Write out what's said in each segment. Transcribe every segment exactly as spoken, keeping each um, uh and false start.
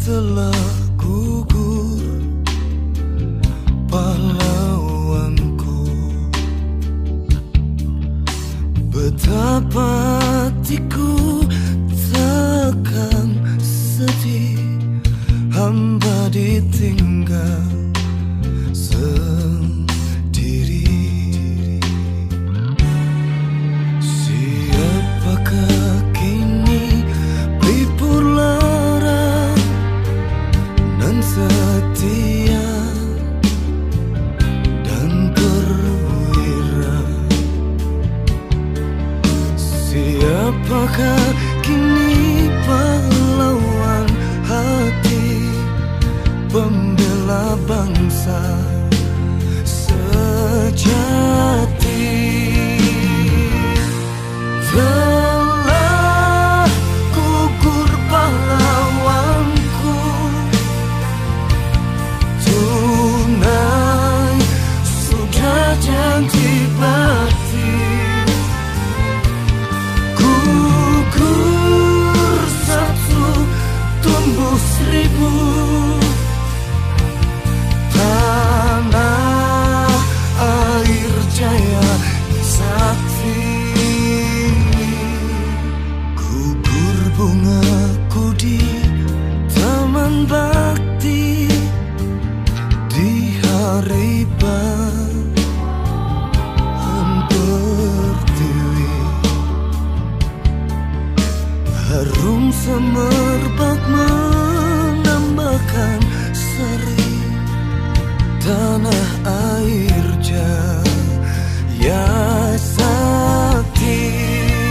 telah gugur pahlawanku. Betapa hatiku takkan sedih, hamba ditinggal sendiri. Siapakah kini pelipur lara nan setia dan perwira? Siapakah kini pahlawan hati, pembela bangsa sejati? Telah gugur pahlawanku, tunai sudah janji bakti. Gugur satu, tumbuh seribu. Tanah air jaya sakti. Gugur bungaku di taman bakti di hari bahan pertiwi. Harum semerbak menambahkan seri tanah air jaya sakti.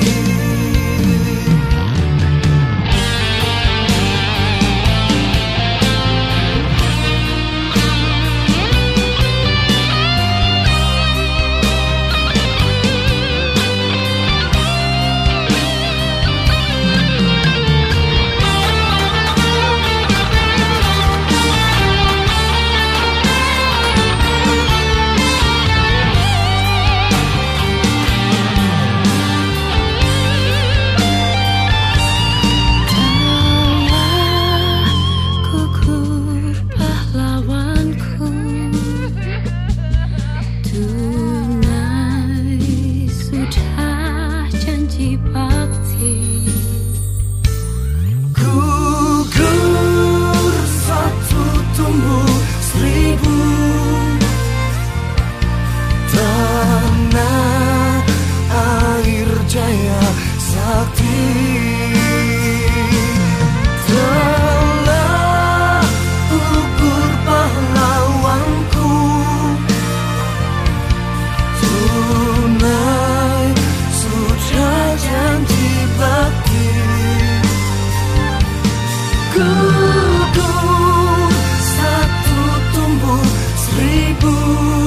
Gugur satu, tumbuh seribu. Tanah air jaya sakti. Telah gugur pahlawanku, tunai sudah janji bakti. Gugur satu, tumbuh seribu.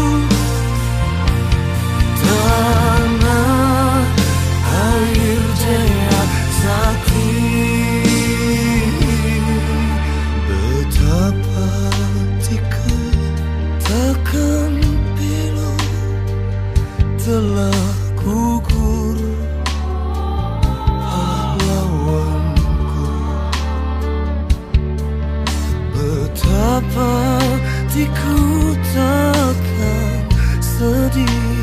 Tanah air jaya sakti. Betapa hatiku takkan pilu, telah gugur pahlawanku. Betapa hatiku takkan sedih,